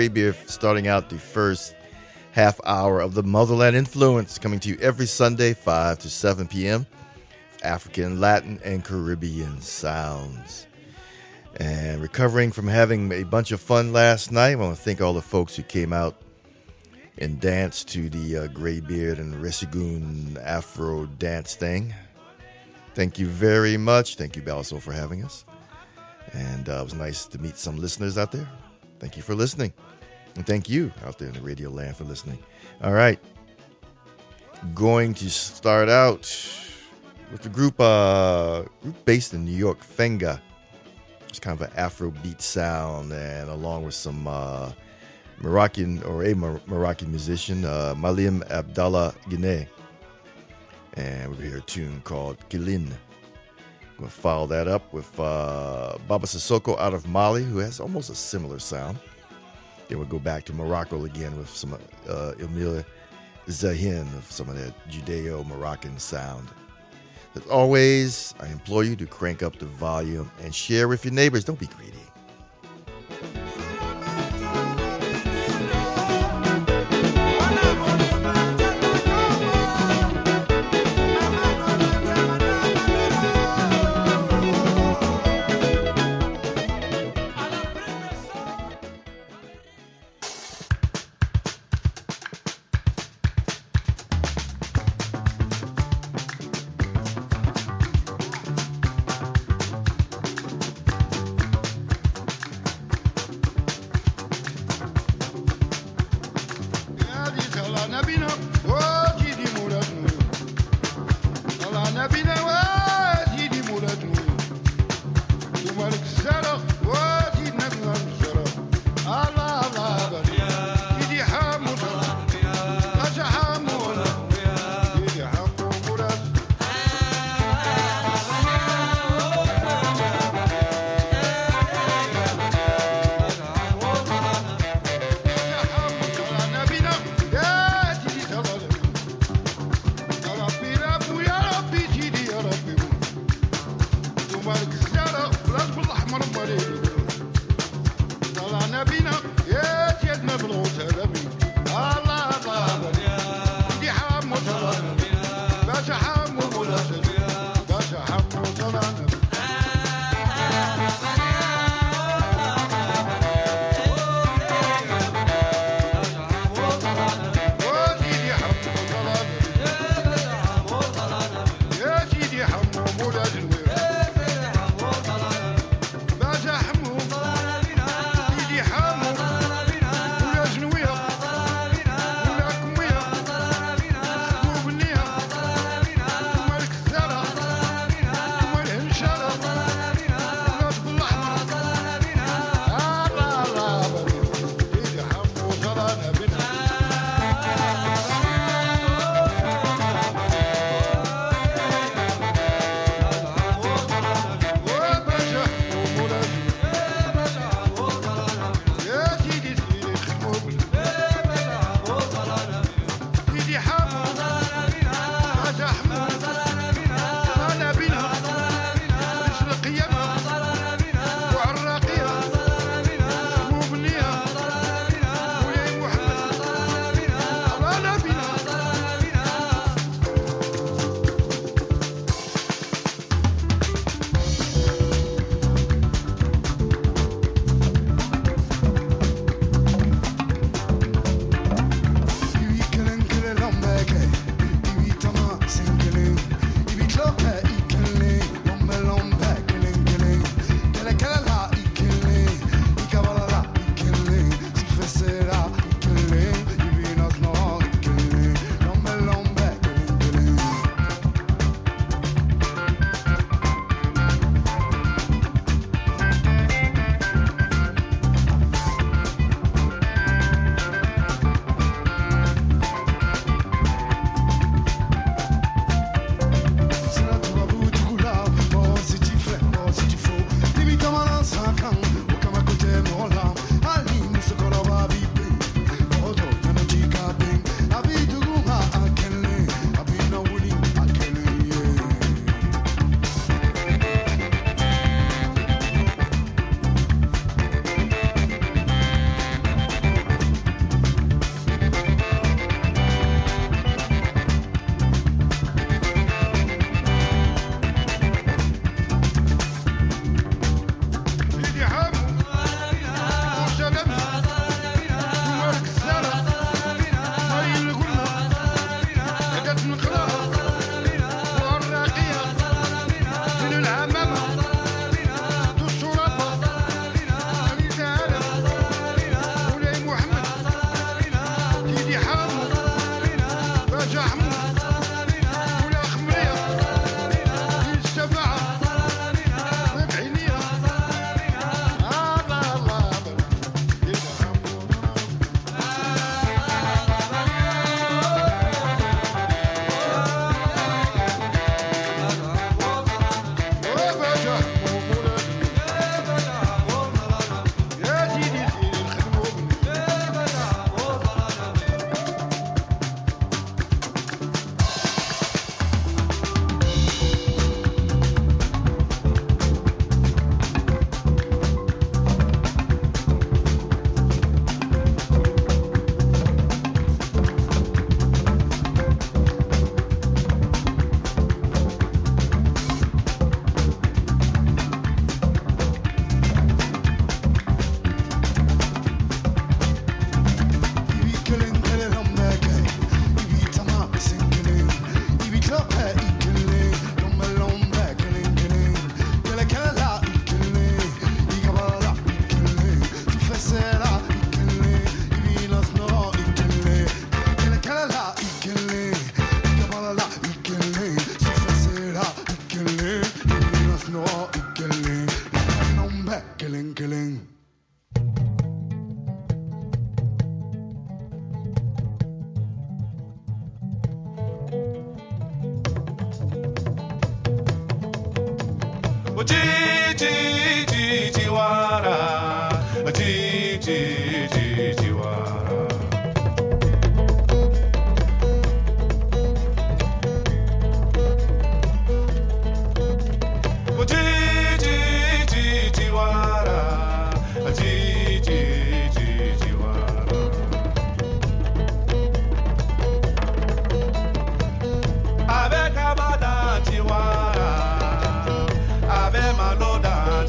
Graybeard, starting out the first half hour of the Motherland Influence, coming to you every Sunday, 5 to 7 p.m. African, Latin, and Caribbean sounds. And recovering from having a bunch of fun last night, I want to thank all the folks who came out and danced to the Graybeard and Resigun Afro dance thing. Thank you very much. Thank you, Balaso, for having us. And it was nice to meet some listeners out there. Thank you for listening. And thank you out there in the radio land for listening. All right. Going to start out with the group based in New York, Fenga. It's kind of an Afro beat sound, and along with some Moroccan musician, Malim Abdallah Guinea. And we're going to hear a tune called Kilin. We'll follow that up with Baba Sissoko out of Mali, who has almost a similar sound. Then we'll go back to Morocco again with some Emile Zahin of some of that Judeo-Moroccan sound. As always, I implore you to crank up the volume and share with your neighbors. Don't be greedy. Jiwara, Jiwara. Jiwara, Jiwara. Ave kabada Jiwara, Ave maloda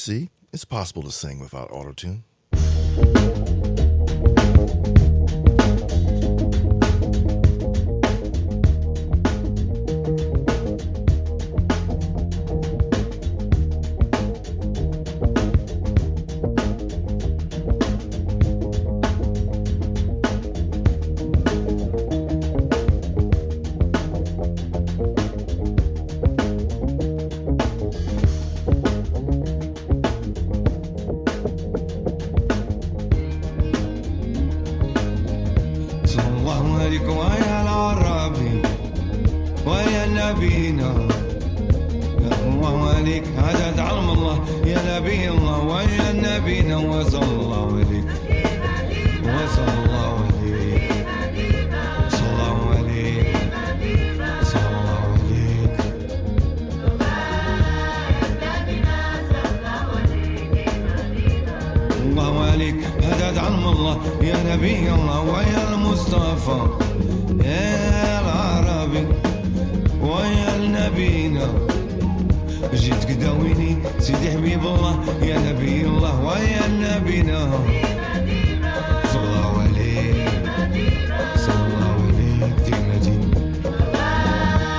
see, it's possible to sing without autotune. صلى الله عليك ويا العربي ويا نبينا، صلى الله عليك عدد علم الله يا نبي الله ويا نبينا، وصلى الله عليك وصلى الله عليك صلى الله عليك صلى الله عليك الله عليك عدد علم الله يا نبي الله ويا المصطفى يا العربي ويا نبينا، جيت قداويني سيدي حبيب الله يا نبي الله ويا نبينا، صلى الله عليك صلى الله عليك ديما ديما.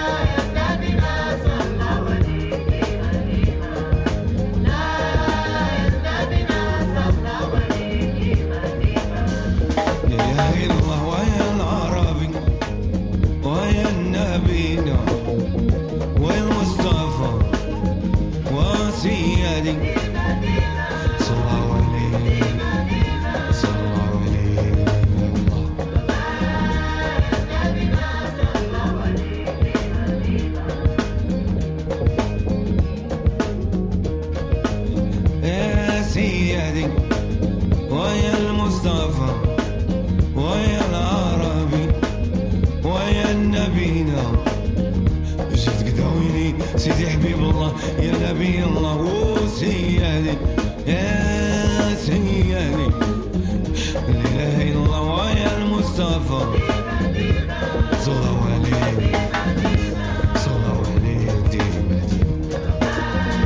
لا إله إلا الله ويا العربي ويا نبينا ويا المصطفى وسيدي، صلى الله عليه صلى الله عليه يا سيدي ويا المصطفى ويا العربي ويا نبينا، جيت قداويني سيدي حبيب الله يا نبي الله وسيدي يا سيدي، لا اله الا الله ويا المصطفى، صلى الله عليك صلى الله عليك ديما ديما.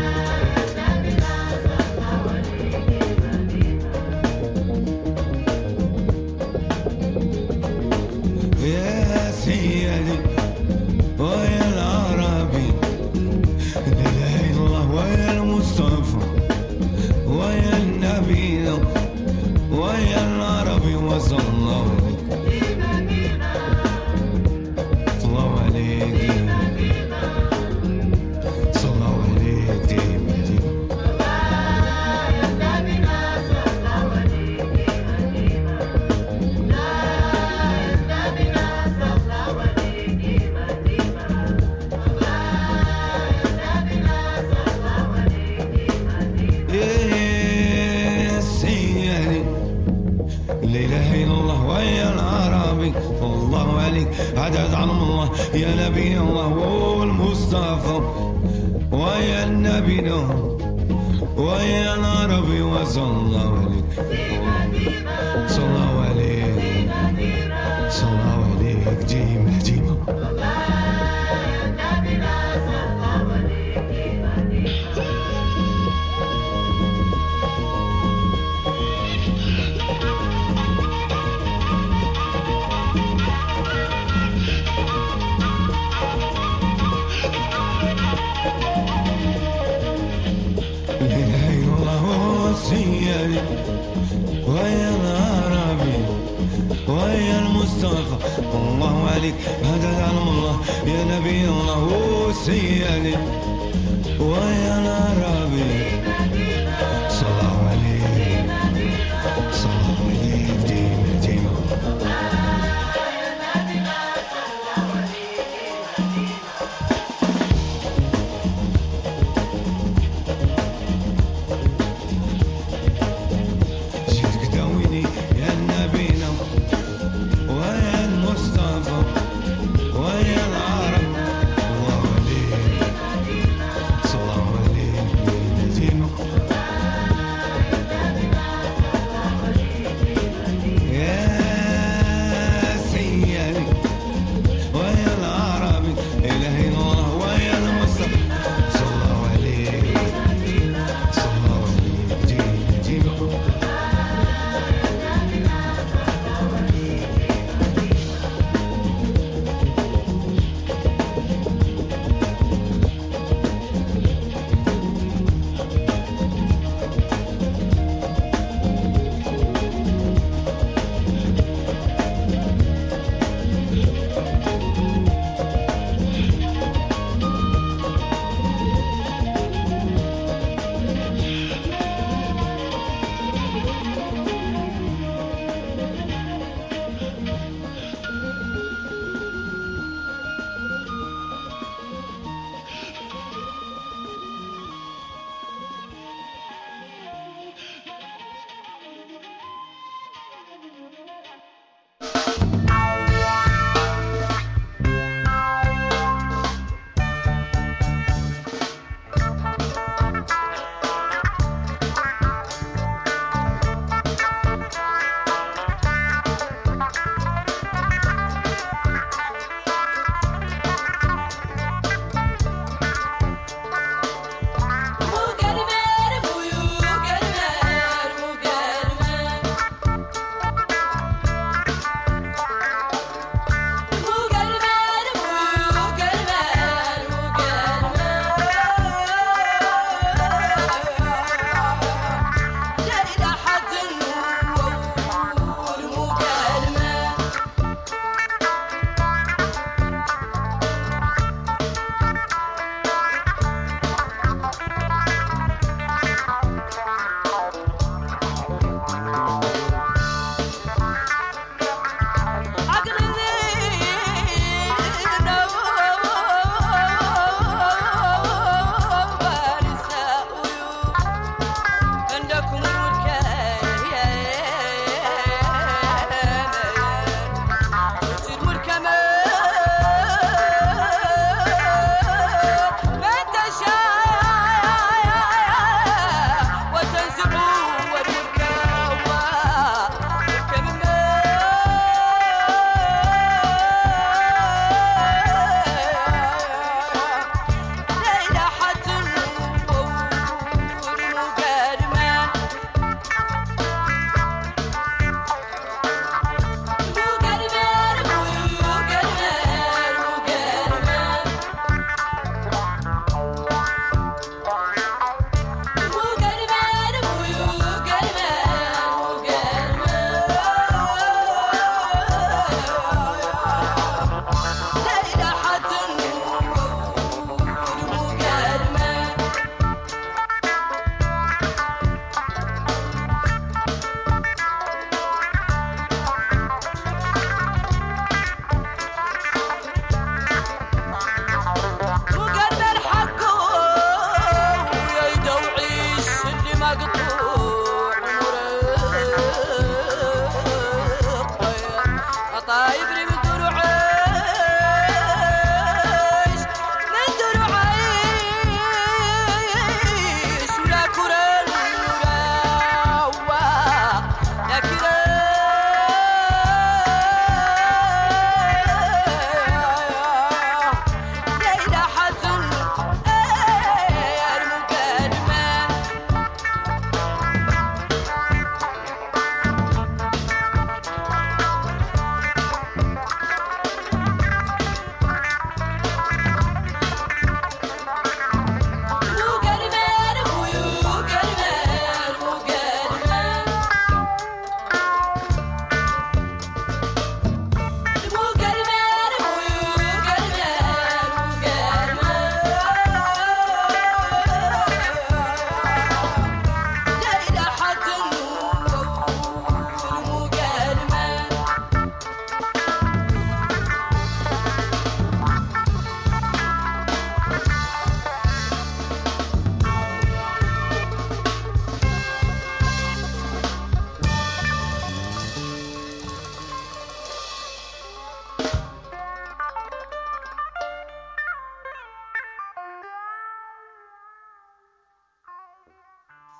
يا سيدي ويا العربي لا اله الا الله ويا المصطفى ويا النبي ويا العربي، وصلى الله عليك صلى الله عليك صلى الله عليك ديما ديما. يا سيدي لا اله الا الله ويا العربي، صلى الله عليك عدد علم الله يا نبي الله والمصطفى ويا النبي ويا العربي، وصلى الله عليك صلى الله عليك صلى الله عليك ديما ديما. لا اله الا الله وسيدي ويا العربي ويا المصطفى، الله عليك هذا علم الله يا نبي الله وسيدي ويا العربي، صلى الله عليك صلى الله عليك ديما ديما. جيت قداويني يا نبينا ويا المصطفى ويا العرب، الله عليك صلى الله عليك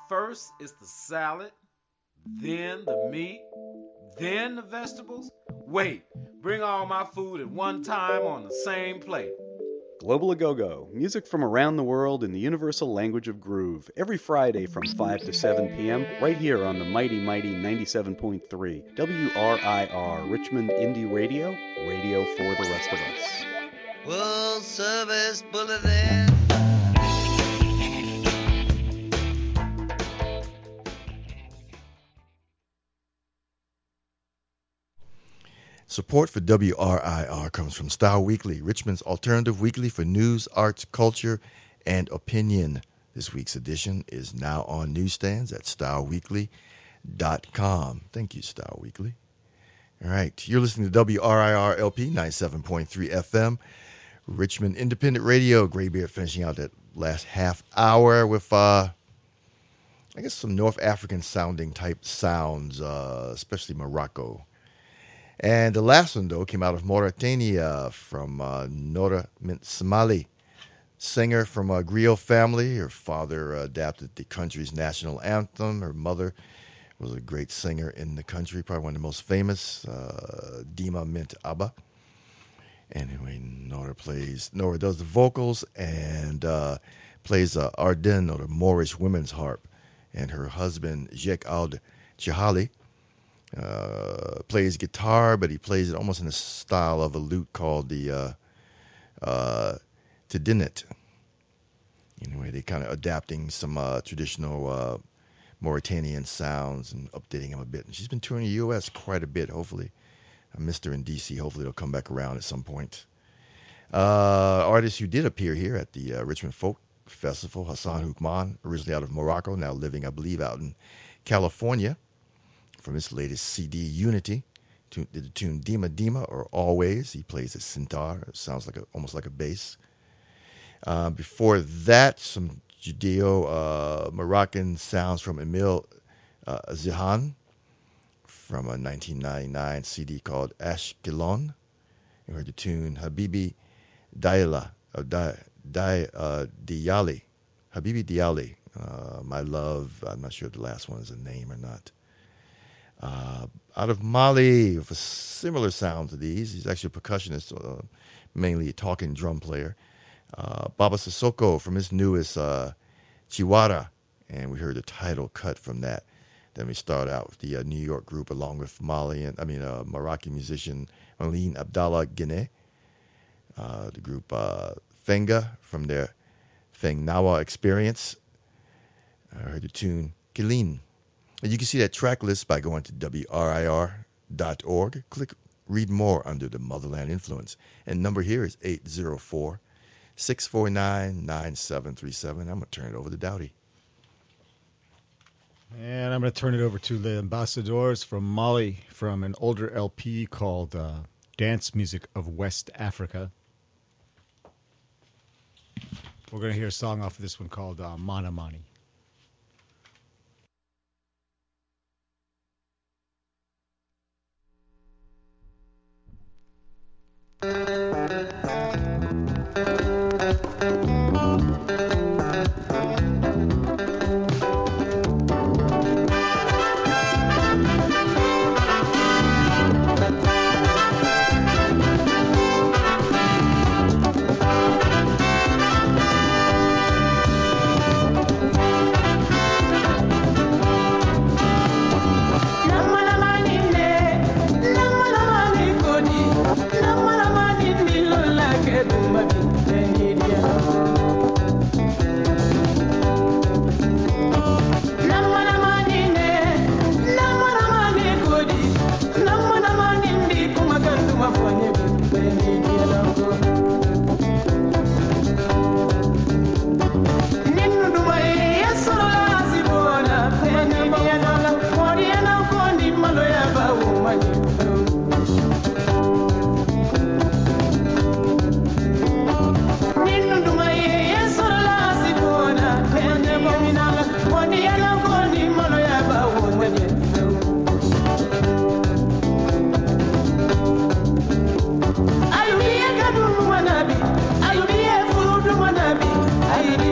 First is the salad, then the meat, then the vegetables. Wait, bring all my food at one time on the same plate. Global A Go Go, music from around the world in the universal language of groove, every Friday from 5 to 7 p.m., right here on the mighty, mighty 97.3 WRIR Richmond Indie Radio, radio for the rest of us. World Service Bulletin. Support for WRIR comes from Style Weekly, Richmond's alternative weekly for news, arts, culture, and opinion. This week's edition is now on newsstands at styleweekly.com. Thank you, Style Weekly. All right, you're listening to WRIR LP 97.3 FM, Richmond Independent Radio. Graybeard finishing out that last half hour with, I guess, some North African sounding type sounds, especially Morocco. And the last one, though, came out of Mauritania from Nora Mint Smali, singer from a griot family. Her father adapted the country's national anthem. Her mother was a great singer in the country, probably one of the most famous, Dima Mint Abba. Anyway, Nora does the vocals and plays Arden, or the Moorish women's harp. And her husband, Jek Al Chihali, plays guitar, but he plays it almost in the style of a lute called the Tedinet. Anyway, they kind of adapting some traditional Mauritanian sounds and updating them a bit. And she's been touring the U.S. quite a bit, hopefully. I missed her in D.C. Hopefully it'll come back around at some point. Artist who did appear here at the Richmond Folk Festival, Hassan Hukman, originally out of Morocco, now living, I believe, out in California. From his latest CD, Unity, did the tune Dima Dima, or Always. He plays a sitar. It sounds like almost like a bass. Before that, some Judeo-Moroccan sounds from Emil Zihan from a 1999 CD called Ashkelon. You heard the tune Habibi Diala, Diali. Habibi Diali, My Love. I'm not sure if the last one is a name or not. Out of Mali, with a similar sound to these. He's actually a percussionist, mainly a talking drum player. Baba Sissoko from his newest Chiwara, and we heard the title cut from that. Then we start out with the New York group along with Moroccan musician Aline Abdallah Guinea. The group Fenga from their Feng Nawa Experience. I heard the tune Kilin. And you can see that track list by going to WRIR.org. Click Read More under the Motherland Influence. And number here is 804-649-9737. I'm going to turn it over to Dowdy. And I'm going to turn it over to the ambassadors from Mali from an older LP called Dance Music of West Africa. We're going to hear a song off of this one called Mana Mani. Lamana mani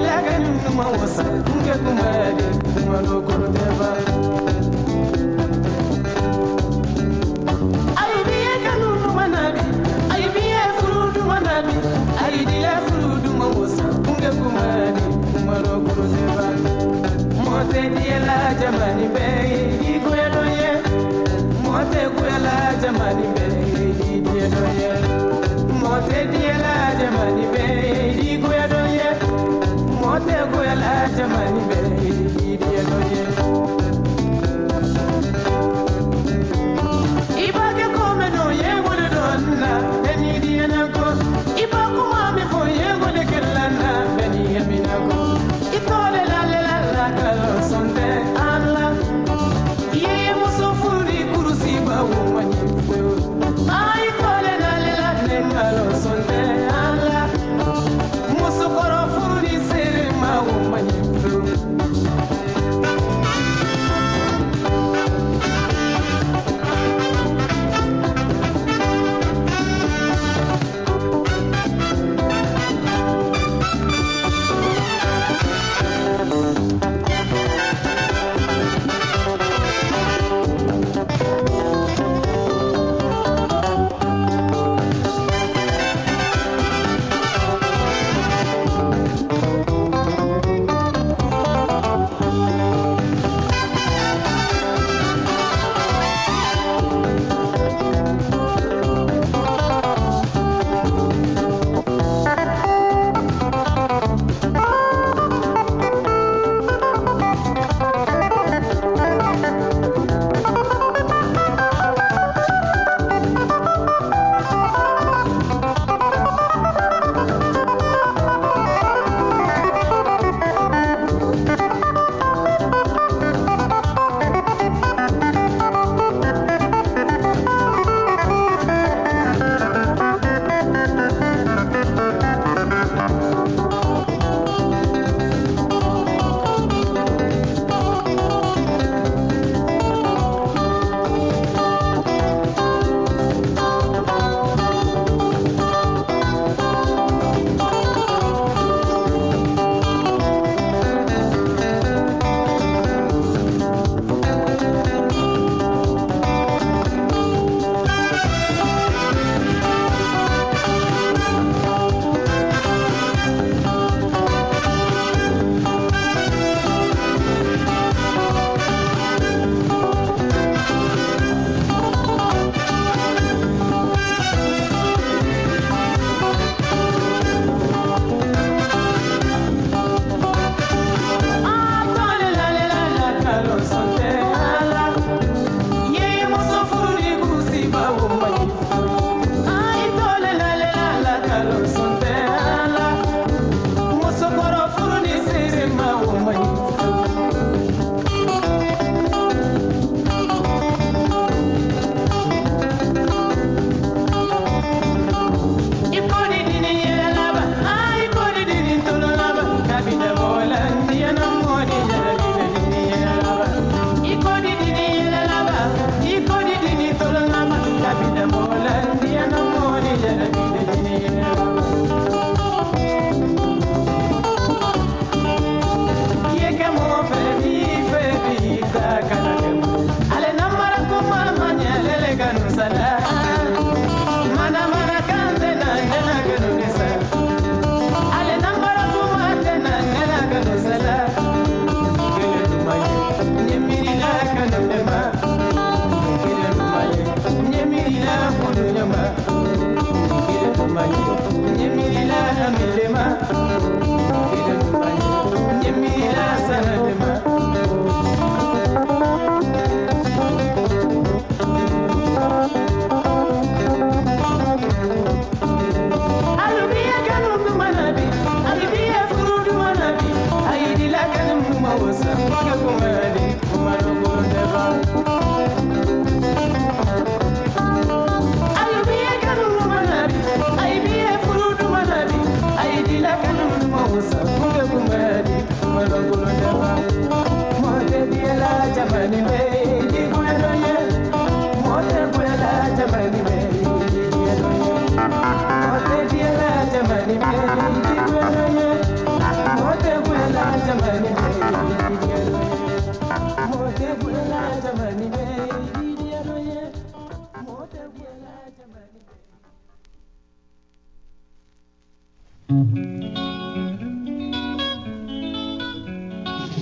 Jamani,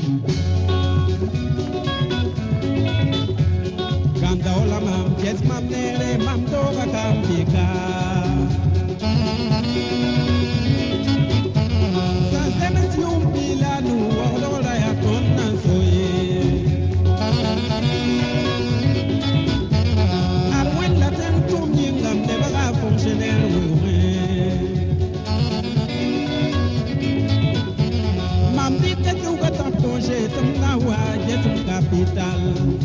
Ganda ola mam jes mam nere mam doga kambika. Sansemes yum pila nu wawdola ya tonna soye. Arwen laten tum yingam de baga fonctionnaire wewe. Mam dikka tuga tontonje tum na wa jetum capital.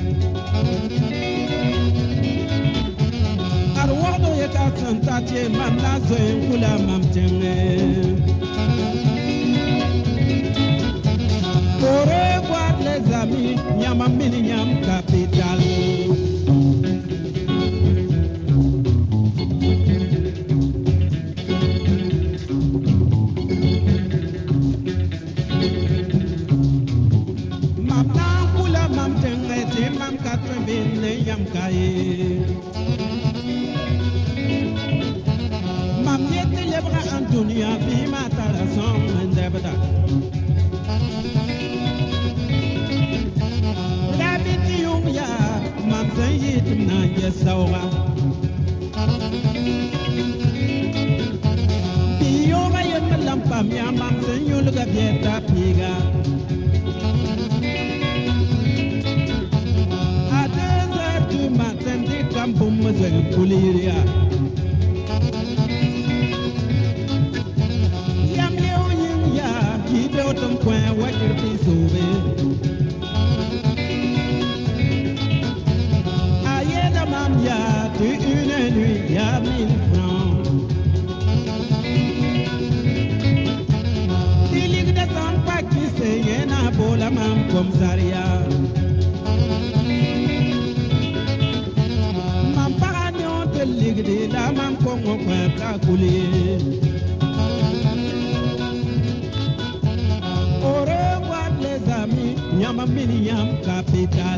Arwado ye ka santatie mam na zoen kula mam tenge. Au revoir les amis, nyama mini nyam capital. Mam na kula mam tenge ti mam katwe bin yam kaye. Mam yete lebra an dunia bi matara song endebda. Rabbit yung ya, mam zayit na yesawa. Biyoga yem lampam ya mam zayul ga bieta piga. À 2 heures du matin, des campums de Pouliria. Yam Leo Yin Ya, qui built them when what your piece of it. Aïe la mam ya, tu une nuit, ya 1000 francs. Dilig de son pas qui se yena bola mam comme Saria. Mam paranyon te ligde la mam kongo kwen kakoulier. Au revoir les amis, nyama mini yam capital.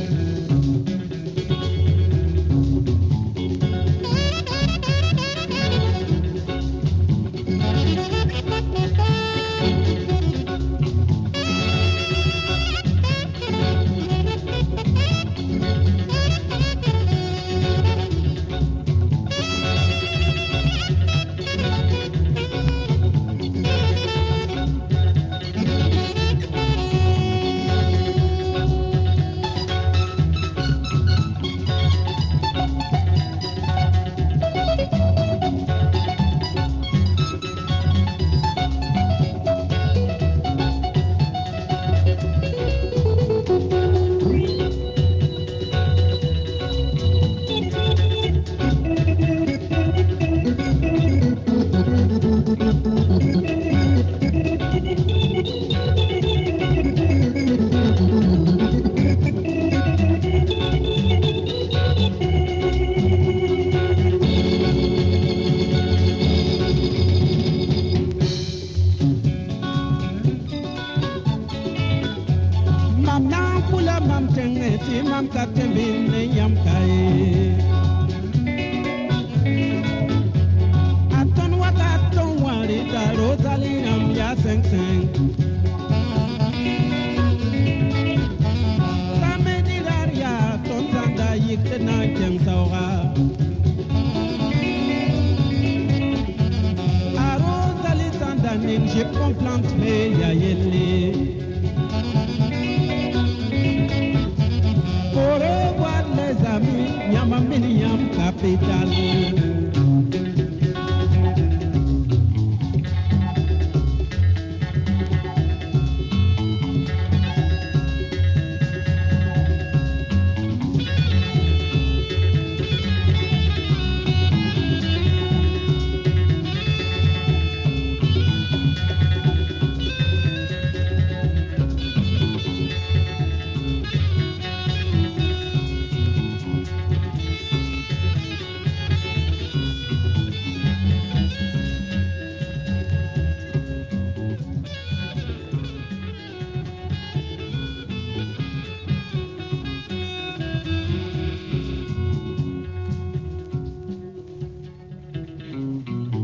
Mam na kula mam tenge ti mam katembe ne yam kaye. Aton waka ton wari da rosali nam ya seng seng. Samedi daria ton zanda yikte na jeng saura. A rosali zanda nin jip kon plant le ya yelle. Au revoir les amis, nyama mini yam capital.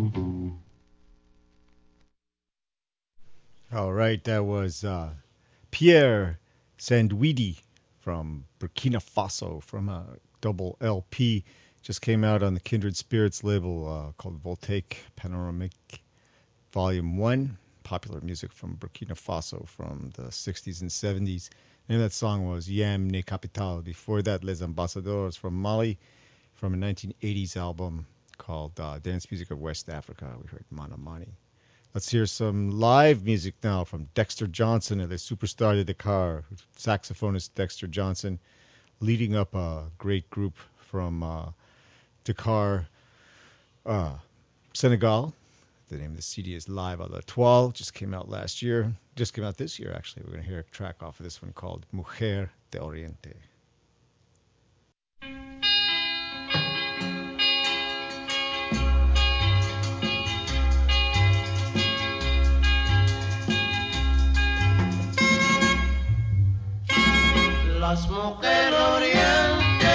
All right, that was Pierre Sandwidi from Burkina Faso from a double LP. Just came out on the Kindred Spirits label called Voltaic Panoramique Volume 1. Popular music from Burkina Faso from the 60s and 70s. And that song was Yam Ne Capital. Before that, Les Ambassadeurs from Mali from a 1980s album called Dance Music of West Africa. We heard Mana Mani. Let's hear some live music now from Dexter Johnson and the Superstar de Dakar. Saxophonist Dexter Johnson leading up a great group from Dakar, Senegal. The name of the CD is Live à l'Étoile. Just came out last year. Just came out this year, actually. We're going to hear a track off of this one called Mujer de Oriente. Las mujeres oriente,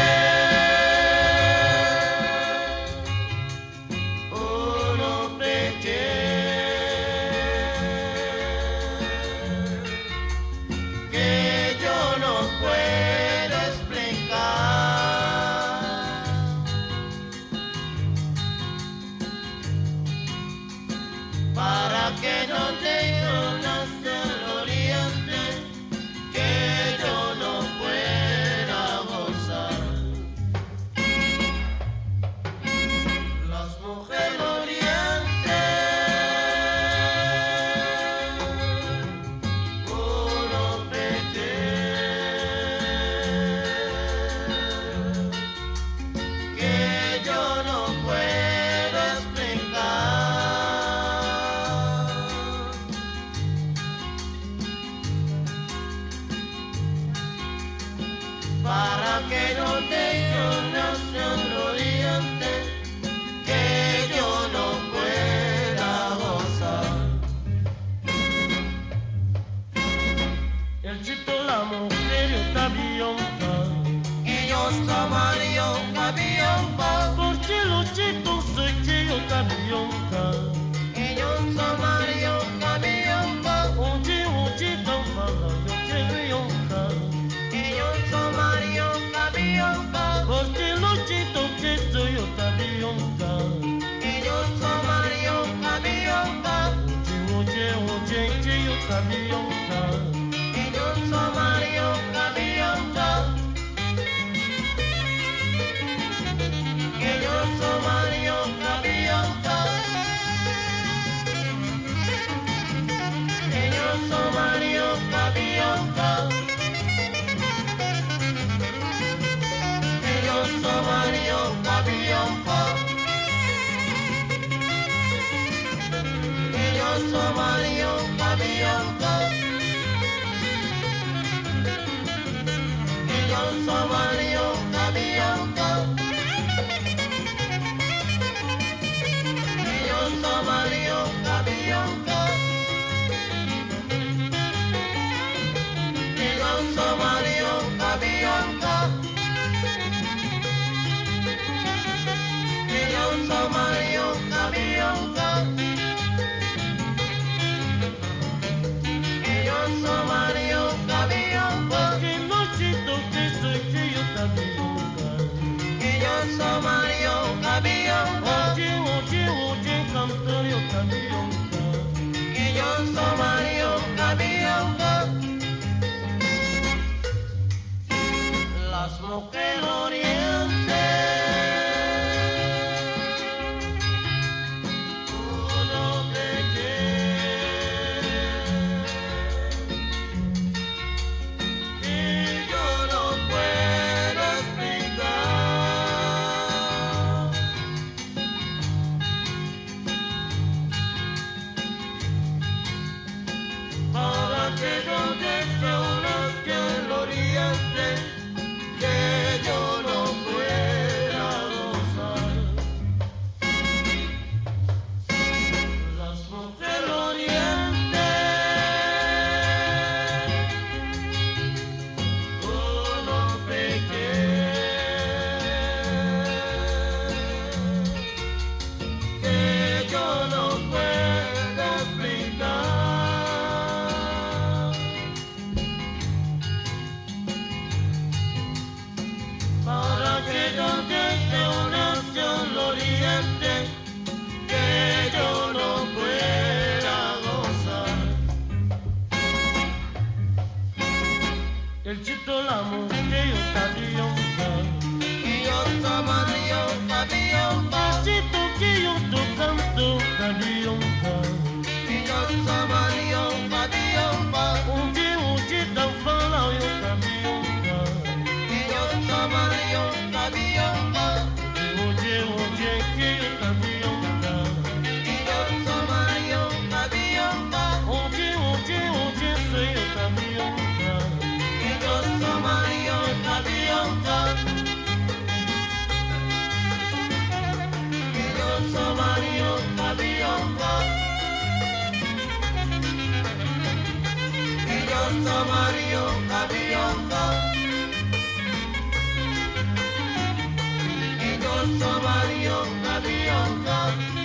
uno peche, que yo no puedo explicar, para que no tengo nacer el oriente, que yo no pueda gozar. Las mujeres orientes, uno peche, que yo no puedo explicar, para que no tenga nación oriente, que yo no pueda gozar. El chito, la mujer y otra bionca, ellos tomarían una bionca, porque los chitos soy que otra bionca, ellos tomarían una bionca, oye, campana, yo que bionca, ellos tomarían una bionca, porque los chitos que soy otra bionca, ellos tomarían una bionca, oye, que otra bionca, ellos tomarían una bionca, ellos tomarían una bionca, ellos tomarían una bionca, ellos tomarían una bionca, ellos tomarían una bionca, ellos tomarían una bionca, ellos tomarían una bionca, ellos tomarían una bionca, ellos tomarían una bionca, ellos tomarían una bionca, que no chito que soy que yo tabionca, ellos tomarían una bionca, oye, cantor yo tabionca, ellos tomarían una bionca. Las mujeres orientes, uno peche, El chito la mujer yo tabionga. Yo tomaría tabionga. El chito que yo to canto tabionga. Yo tomaría tabionga. Oye d'enfant là yo tabionga. Yo tomaría tabionga. Oye que yo tabionga. Yo tomaría tabionga. Oye soy yo tabionga. Yo tomaría tabionga. Yo tomaría tabionga. Yo tomaría tabionga. Yo tomaría tabionga.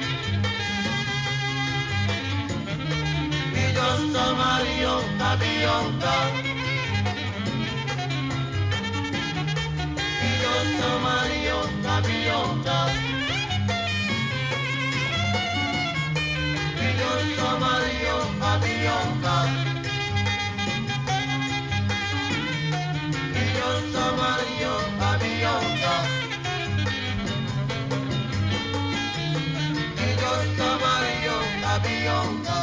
Yo tomaría tabionga. Yo tomaría tabionga. Yo tomaría tabionga. Yo tomaría tabionga. Yo tomaría tabionga.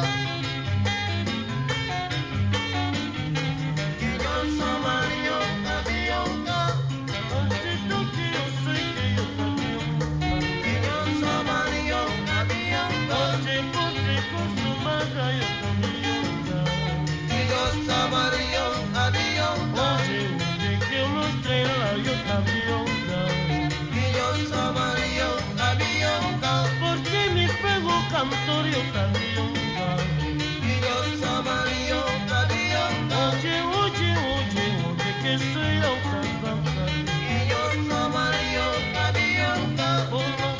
Yo tomaría tabionga. El chito que yo soy que yo tabionga. Yo tomaría tabionga. Oye con su maga yo tabionga. Yo tomaría tabionga. Oye que eu mostrei lá yo tabionga. Yo tomaría tabionga. Porque me pego cantor yo tabionga. Yo tomaría tabionga. Oye que soy yo tabionga. Yo tomaría tabionga. Como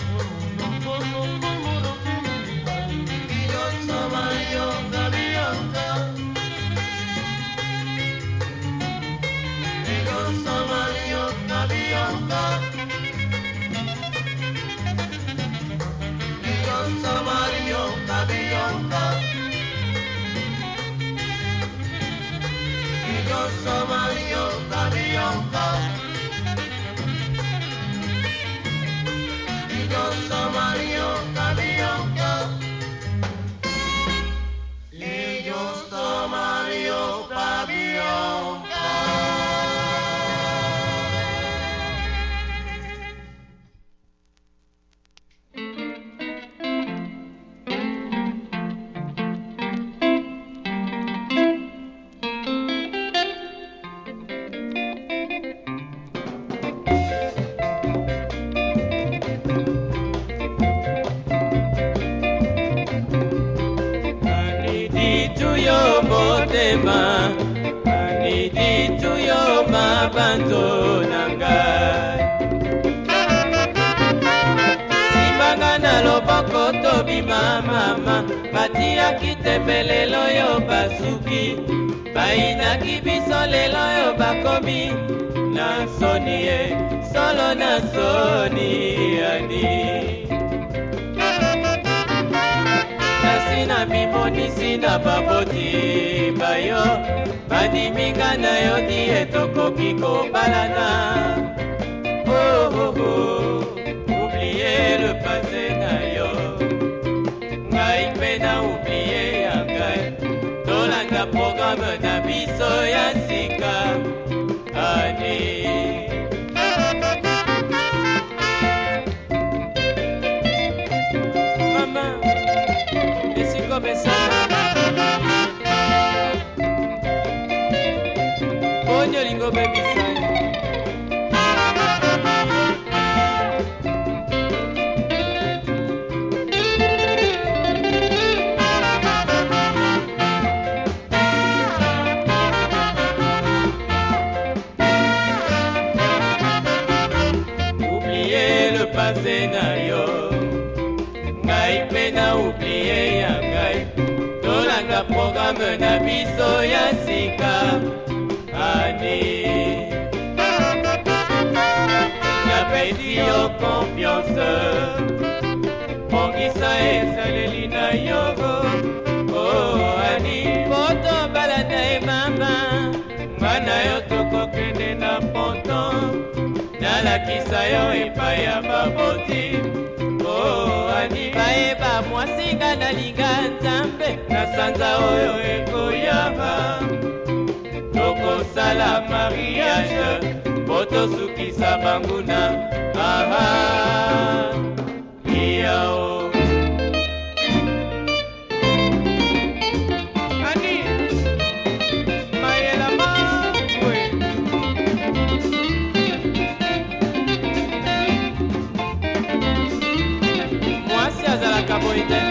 que me digan. Yo tomaría tabionga. Yo tomaría tabionga. Yo tomaría tabionga. Yo tomaría tabionga. Yo tomaría tabionga. Ellos tomarían tabionga. Anidituyo motema, anidituyo mabanzo nangai. Simbanga na loboko tobima mama, batiaki tembelelo yo basuki, bayinaki biso lelo yo bakomi, na soni ye, solo na soni ani. Sina bimonisi na baboti bayo bandiminga na yo di etokoki kobalana. Oh oh oh, oubliez le passé na yo, ngai mpe na oublié ya ngai, tolanda programe na biso ya sika ani. Mama Bonyo lingo baby sign. Oubliez le passé na yo, ngai pe na oublié ya ngai, tolanda programme na biso ya sika ani. Napesi yo confiance, bongisa esaleli na yo. Oh ani, poto balanda e mama, ngana yo toko nalakisa yo epai ya baboti. Ani bayeba mwasinga nalinga Nzambe na sanza oyo ekoyaba. Tokosala mariage po tosukisa banguna. Aha, iyao. Ani mayela mabwe. Mwasi azalaka boye te.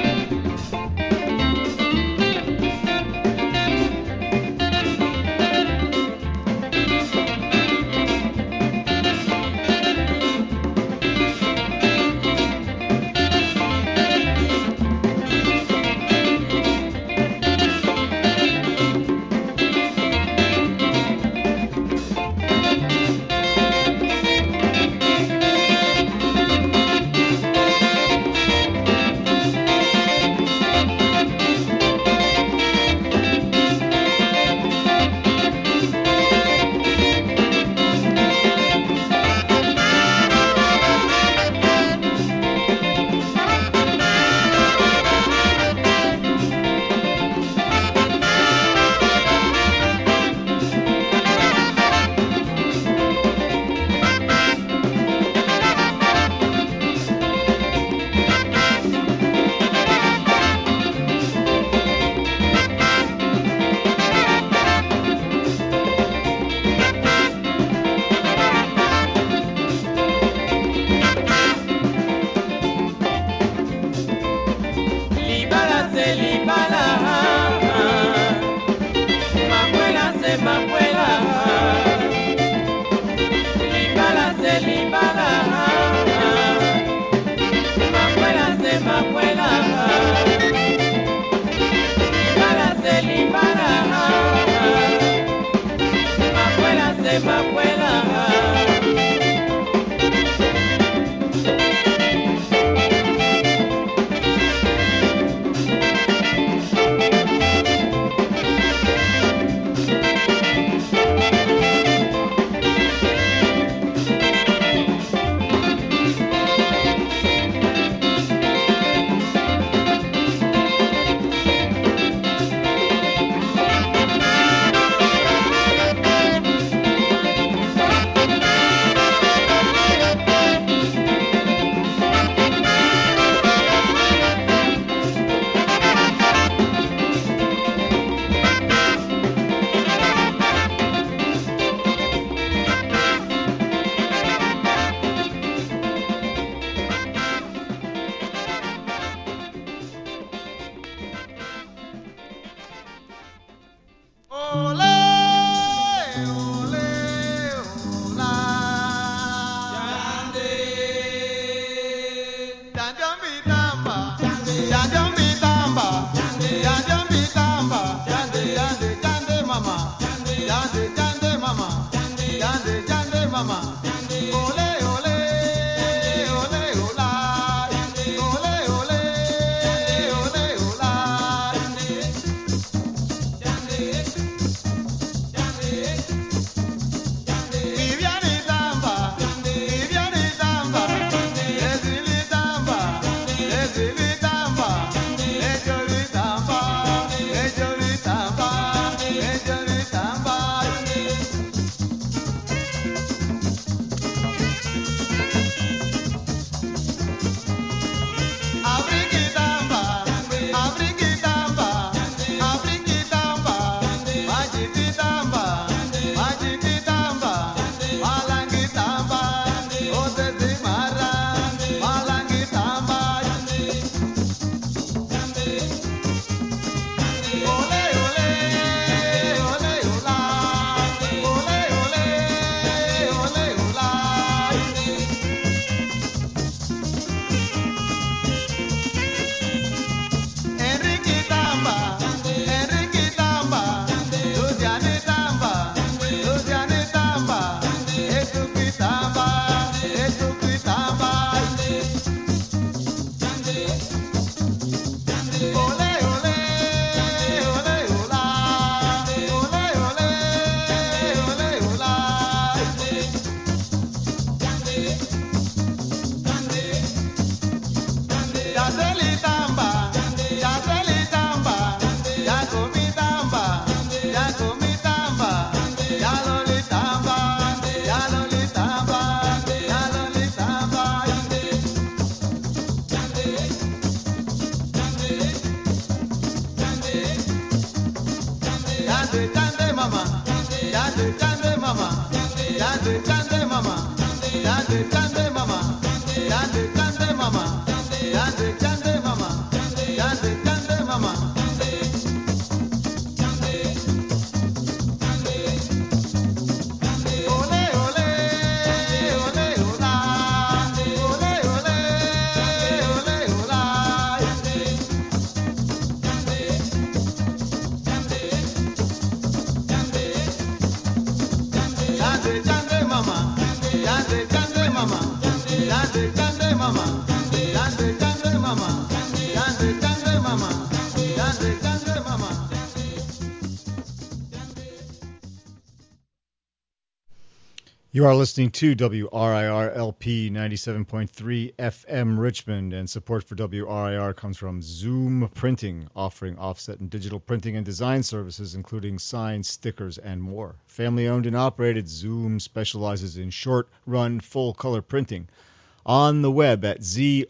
You are listening to WRIR LP 97.3 FM Richmond, and support for WRIR comes from Zoom Printing, offering offset and digital printing and design services, including signs, stickers, and more. Family owned and operated, Zoom specializes in short run, full color printing. On the web at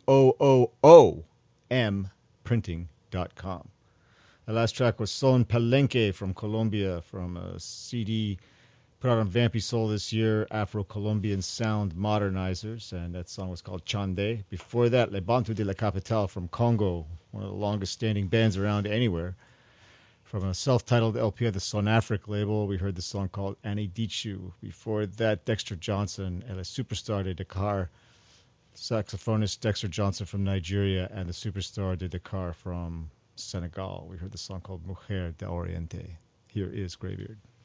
ZOOMprinting.com. The last track was Son Palenque from Colombia, from a CD put out on Vampy Soul this year, Afro-Colombian Sound Modernizers, and that song was called Chande. Before that, Le Bantu de la Capitale from Congo, one of the longest-standing bands around anywhere. From a self-titled LP of the Sonafric label, we heard the song called Anidichu. Before that, Dexter Johnson, El Superstar de Dakar, saxophonist Dexter Johnson from Nigeria, and the Superstar de Dakar from Senegal. We heard the song called Mujer de Oriente. Here is Greybeard.